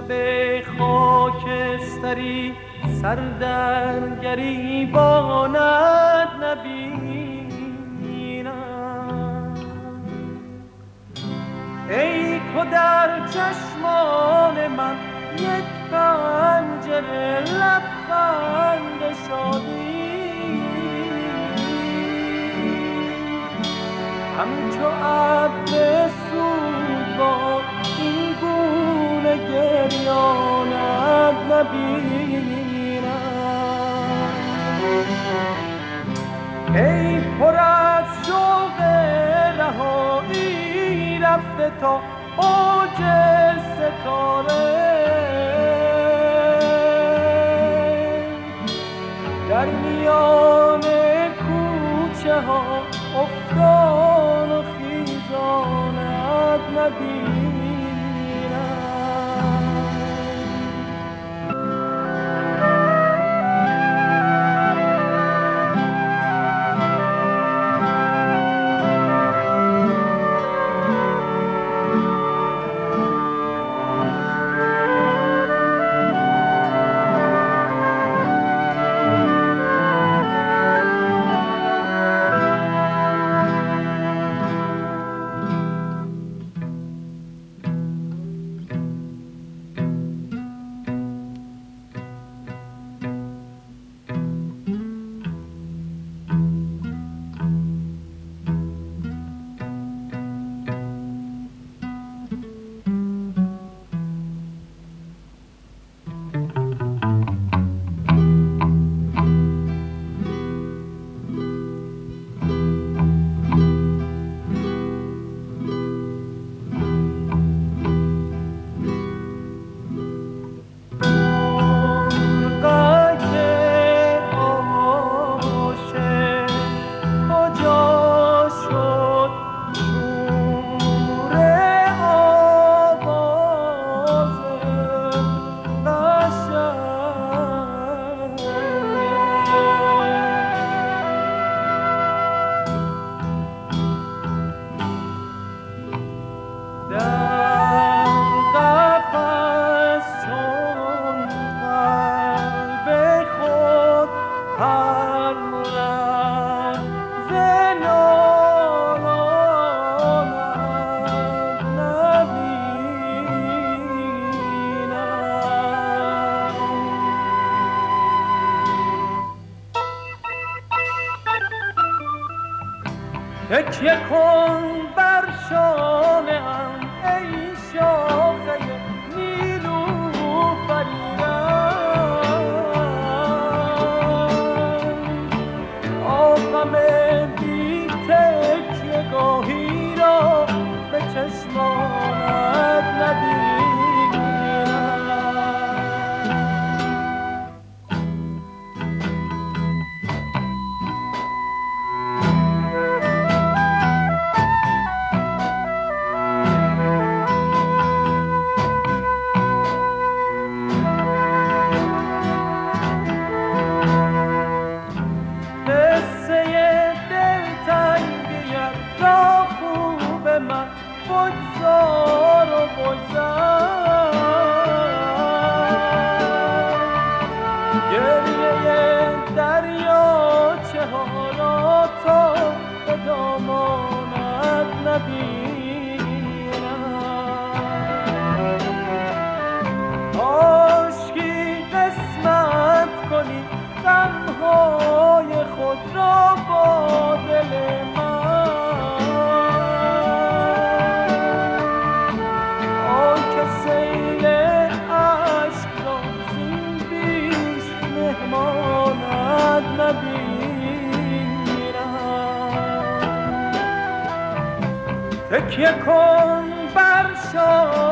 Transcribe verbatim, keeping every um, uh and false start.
شب خاکستری سر در گریبانت نبینم. ای تو در چشمان من یک پنجره لبخند شادی، همچو ابر سوگوار این گونه گریانت نبینم. ای پر از شوق رهایی رفته تا اوج ستاره، در میان کوچه ها افتان و خیزانت نبینم. تکیه کن بر شانه ام ای شاخه نیلوفریدم، آغم بی تکیه گاهی را به چشمانت نبینم. بگذار و بگذر گریه دریاچه ها را تا به دامانت نبینم. عاشقی قسمت کنی غمهای خود را با دل من، تکیه کن بر شانه